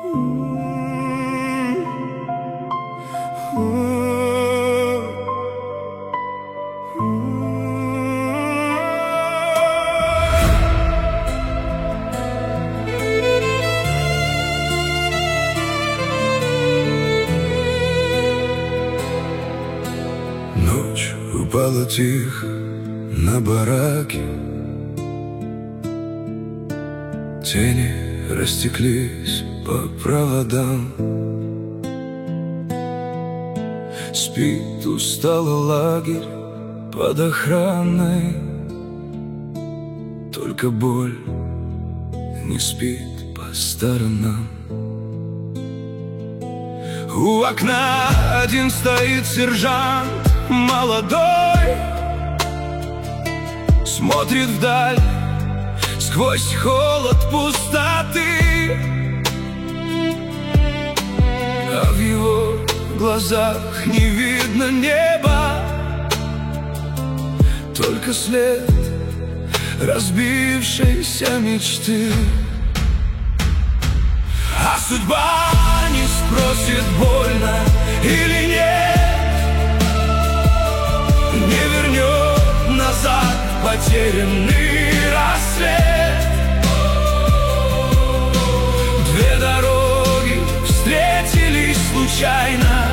Ночь упала тихо на бараки, тени растеклись по проводам. Спит усталый лагерь под охраной, только боль не спит по сторонам. У окна один стоит сержант молодой, смотрит вдаль сквозь холод пустоты, а в его глазах не видно неба, только след разбившейся мечты. А судьба не спросит, больно или нет, не вернет назад потерянный рассвет. Две дороги встретились случайно,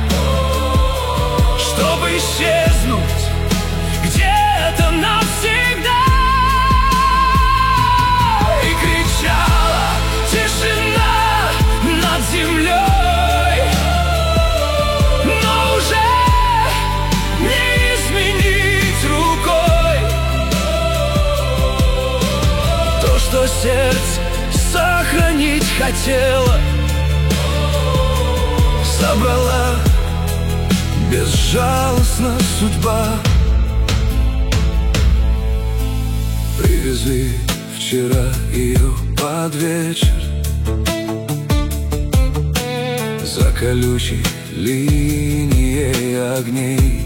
чтобы исчезнуть где-то навсегда. И кричала тишина над землей, но уже не изменить рукой то, что сердце сохранить хотело. Забрала безжалостно судьба. Привезли вчера ее под вечер за колючей линией огней.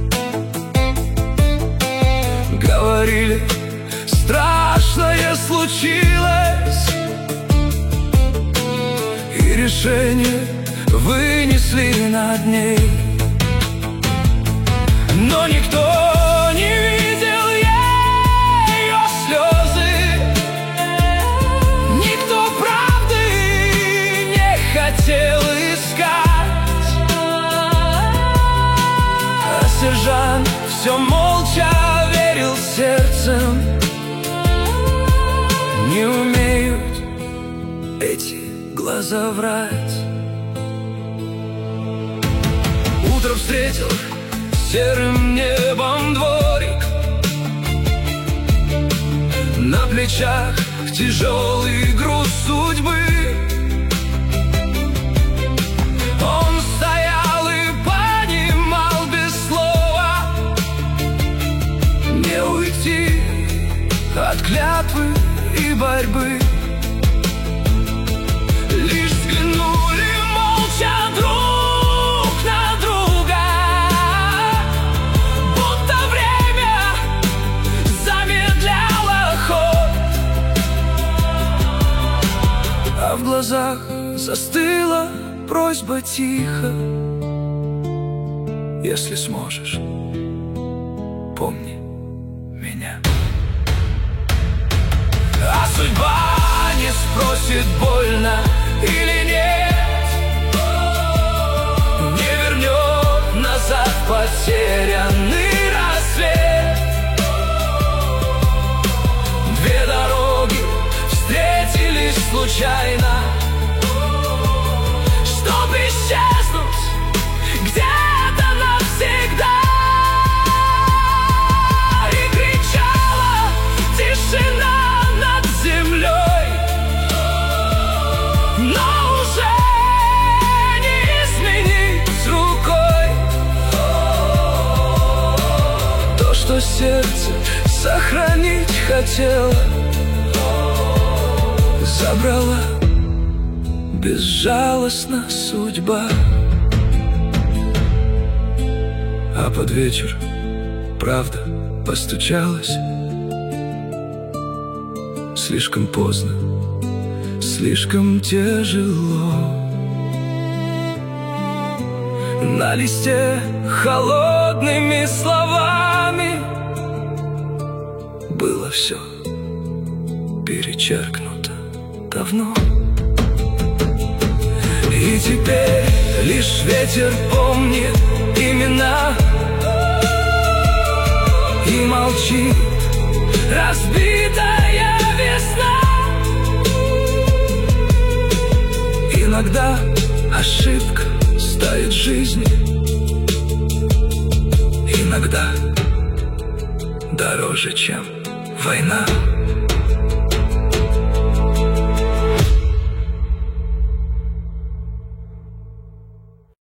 Говорили, страшное случилось, и решение вынесли над ней. Но никто не видел ее слезы, никто правды не хотел искать, а сержант все молча верил сердцем. Не умеют эти глаза врать. Утро встретил серым небом дворик, на плечах тяжелый груз судьбы. Он стоял и понимал без слова, не уйти от клятвы и борьбы. Лишь взглянули молча друг на друга, будто время замедляло ход, а в глазах застыла просьба тихо: если сможешь, помни меня. А судьба не спросит, больно или нет, не вернет назад потерянный рассвет. Две дороги встретились случайно, чтобы исчезнуть где-то навсегда. И кричала тишина над землей, но уже не изменить рукой то, что сердце сохранить хотело. Забрала безжалостно судьба. А под вечер правда постучалась. Слишком поздно, слишком тяжело. На листе холодными словами было все перечеркнуто давно. И теперь лишь ветер помнит имена и молчит разбитая весна. Иногда ошибка стоит жизни, иногда дороже, чем война.